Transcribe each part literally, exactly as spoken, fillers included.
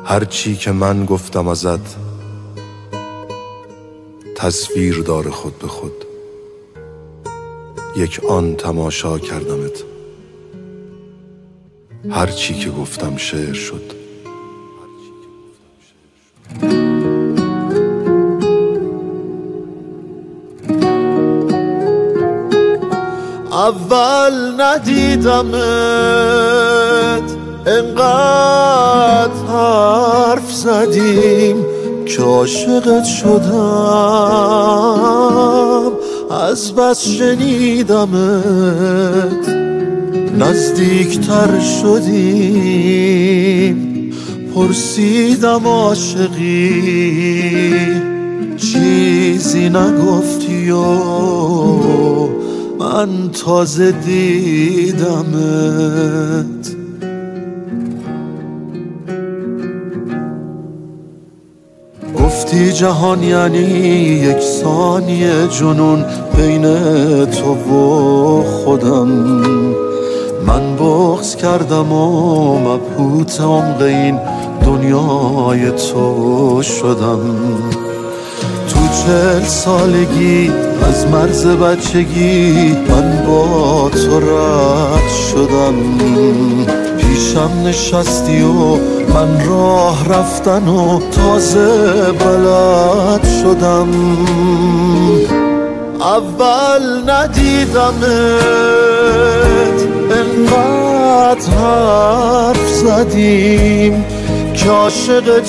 هرچی که من گفتم ازت تصویر داره خود به خود، یک آن تماشا کردمت. هرچی که گفتم شعر شد. اول ندیدمت انقدر حرف زدیم که عاشقت شدم، از بس شنیدمت نزدیکتر شدیم. پرسیدم عاشقی چیزی نگفتی و من تازه دیدمت. گفتی جهان یعنی یک ثانیه جنون بین تو و خودم. من بغض کردم و مبهوت عمق این دنیای تو شدم. تو چهل سالگی از مرز بچگی من با تو رد شدم. پیشم نشستی و من راه رفتن و تازه بلد شدم. اول ندیدمت انقدر حرف زدیم که عاشقت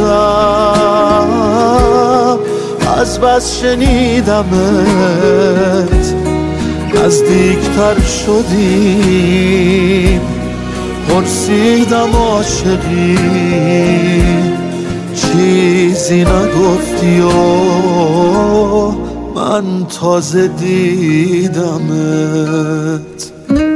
شدم، از بس شنیدمت نزدیکتر شدیم. پرسیدم عاشقی چیزی نگفتی و من تازه دیدمت.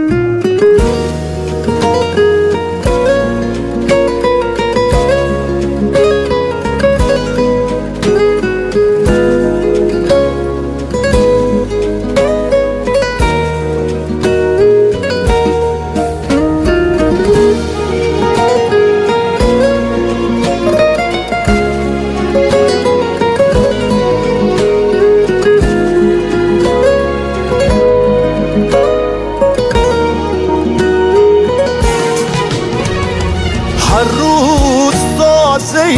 هر روز تازه‌ای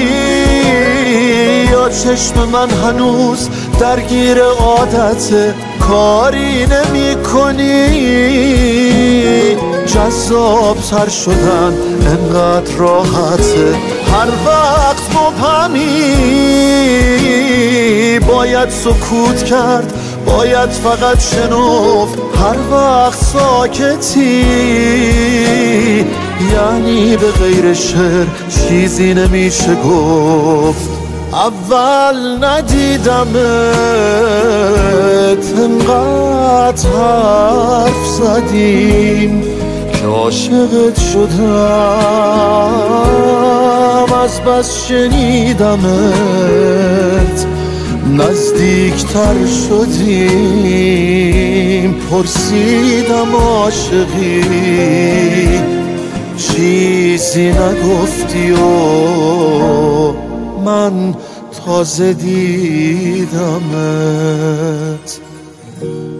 یا چشم من هنوز درگیر عادت کاری نمی کنی. جذاب تر شدن انقدر راحته، هر وقت مبهمی. باید سکوت کرد، باید فقط شنفت هر وقت ساکتی. یعنی به غیر شعر چیزی نمیشه گفت. اول ندیدمت انقدر حرف زدیم که عاشقت شدم، از بس شنیدمت نزدیکتر شدیم. پرسیدم عاشقی چیزی نگفتی و من تازه دیدمت.